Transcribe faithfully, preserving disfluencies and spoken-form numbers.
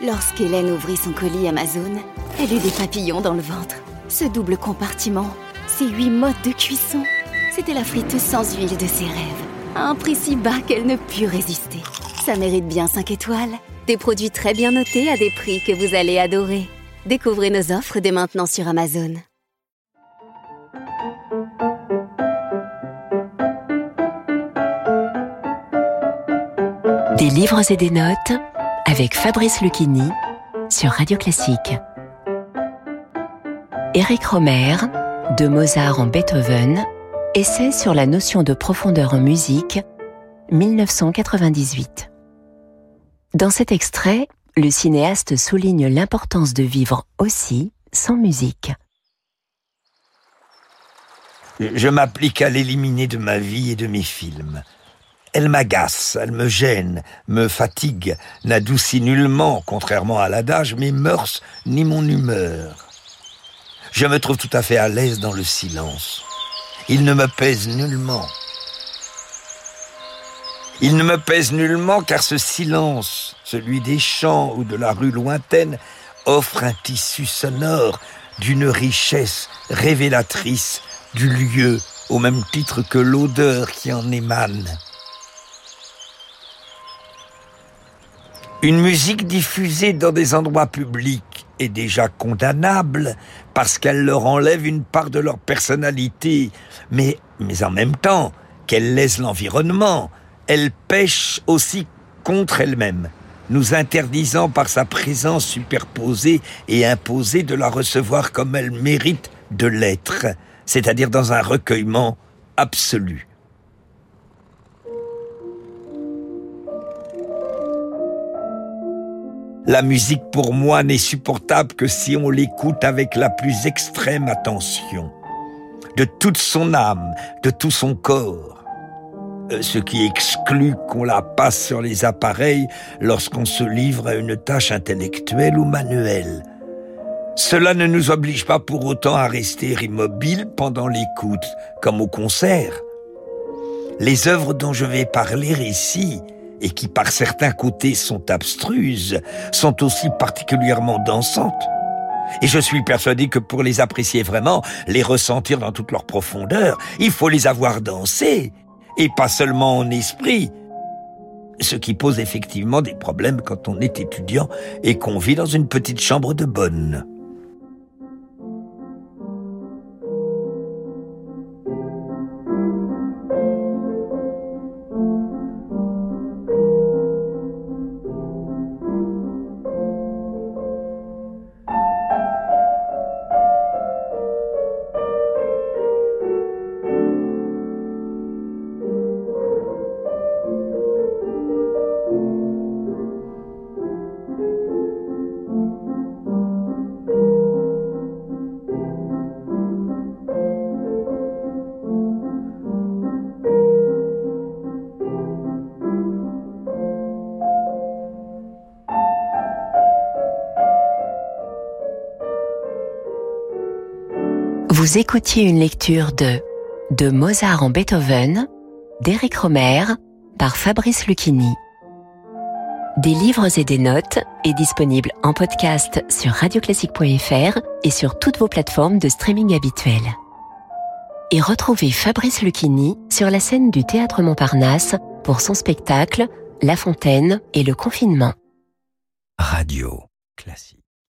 Lorsqu'Hélène ouvrit son colis Amazon, elle eut des papillons dans le ventre. Ce double compartiment, ces huit modes de cuisson, c'était la friteuse sans huile de ses rêves. À un prix si bas qu'elle ne put résister. Ça mérite bien cinq étoiles. Des produits très bien notés à des prix que vous allez adorer. Découvrez nos offres dès maintenant sur Amazon. Des livres et des notes avec Fabrice Lucchini sur Radio Classique. Éric Rohmer, de Mozart en Beethoven, essai sur la notion de profondeur en musique, dix-neuf cent quatre-vingt-dix-huit. Dans cet extrait, le cinéaste souligne l'importance de vivre aussi sans musique. Je m'applique à l'éliminer de ma vie et de mes films. Elle m'agace, elle me gêne, me fatigue, n'adoucit nullement, contrairement à l'adage, mes mœurs ni mon humeur. Je me trouve tout à fait à l'aise dans le silence. Il ne me pèse nullement. Il ne me pèse nullement car ce silence, celui des champs ou de la rue lointaine, offre un tissu sonore d'une richesse révélatrice du lieu, au même titre que l'odeur qui en émane. Une musique diffusée dans des endroits publics est déjà condamnable parce qu'elle leur enlève une part de leur personnalité, mais, mais en même temps qu'elle lèse l'environnement, elle pèche aussi contre elle-même, nous interdisant par sa présence superposée et imposée de la recevoir comme elle mérite de l'être, c'est-à-dire dans un recueillement absolu. La musique, pour moi, n'est supportable que si on l'écoute avec la plus extrême attention, de toute son âme, de tout son corps, ce qui exclut qu'on la passe sur les appareils lorsqu'on se livre à une tâche intellectuelle ou manuelle. Cela ne nous oblige pas pour autant à rester immobile pendant l'écoute, comme au concert. Les œuvres dont je vais parler ici, et qui par certains côtés sont abstruses, sont aussi particulièrement dansantes. Et je suis persuadé que pour les apprécier vraiment, les ressentir dans toute leur profondeur, il faut les avoir dansées, et pas seulement en esprit. Ce qui pose effectivement des problèmes quand on est étudiant et qu'on vit dans une petite chambre de bonne. Vous écoutiez une lecture de De Mozart en Beethoven d'Éric Rohmer par Fabrice Lucchini. Des livres et des notes est disponible en podcast sur radioclassique point f r et sur toutes vos plateformes de streaming habituelles. Et retrouvez Fabrice Lucchini sur la scène du Théâtre Montparnasse pour son spectacle La Fontaine et le confinement. Radio Classique.